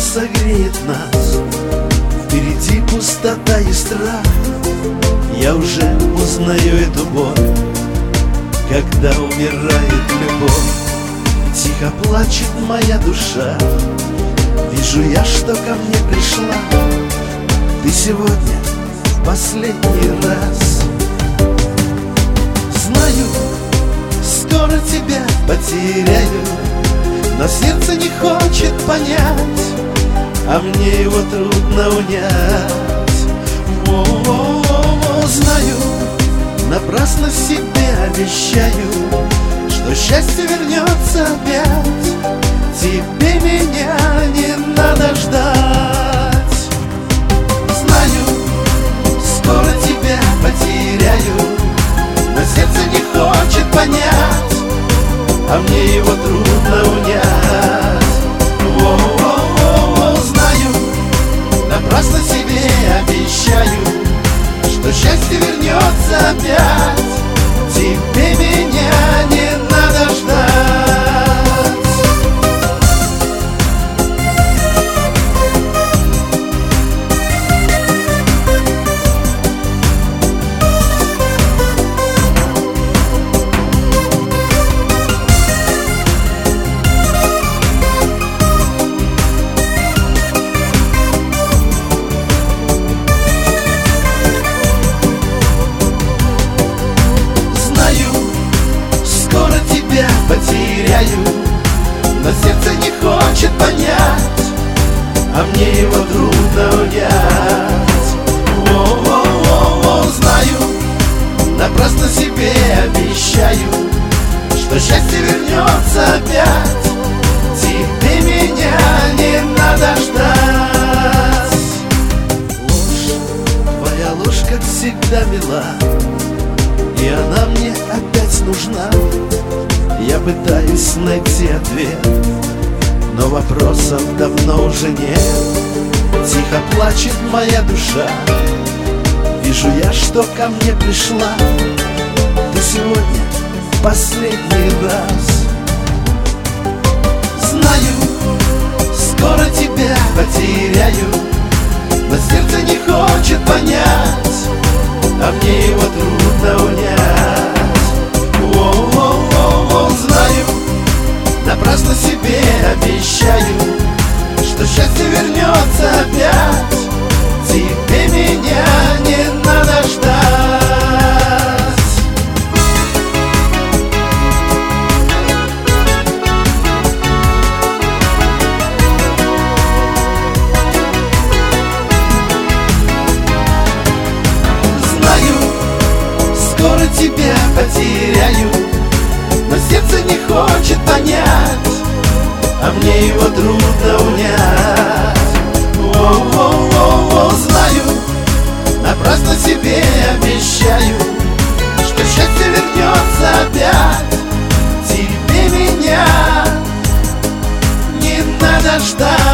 согреет нас. Впереди пустота и страх. Я уже узнаю эту боль, когда умирает любовь. Тихо плачет моя душа. Вижу я, что ко мне пришла. Ты сегодня в последний раз. Знаю, скоро тебя потеряю, но сердце не хочет понять, а мне его трудно унять. О-о-о-о, знаю, напрасно себе обещаю, что счастье вернется опять. Тебе меня не надо ждать. Знаю, скоро тебя потеряю, но сердце не хочет понять, а мне его трудно унять. О-о-о-о, знаю, напрасно себе обещаю, что счастье вернется опять. Тебе меня не надо ждать. Потеряю, но сердце не хочет понять, а мне его трудно унять. О-о-о-о, знаю, напрасно себе обещаю, что счастье вернется опять. Тебе меня не надо ждать. Ложь, твоя ложь, как всегда, мила, и она мне опять нужна. Я пытаюсь найти ответ, но вопросов давно уже нет. Тихо плачет моя душа. Вижу я, что ко мне пришла. Ты сегодня в последний раз. Знаю, скоро тебя потеряю, но сердце не хочет понять, а мне его трудно унять. О-о-о-о, знаю, напрасно себе обещаю, что счастье вернется опять. Тебе меня не надо ждать. Знаю, скоро тебя потеряю, но сердце не хочет понять, а мне его трудно унять. О-о-о-о, знаю, напрасно себе обещаю, что счастье вернется опять. Тебе меня не надо ждать.